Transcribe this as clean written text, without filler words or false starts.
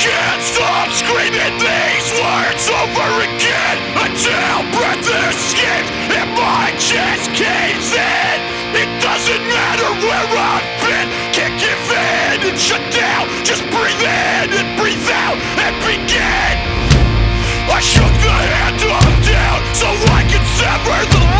can't stop screaming these words over again until breath escapes and my chest caves in. It doesn't matter where I've been, can't give in and shut down. Just breathe in and breathe out and begin. I shook the hand of down so I could sever the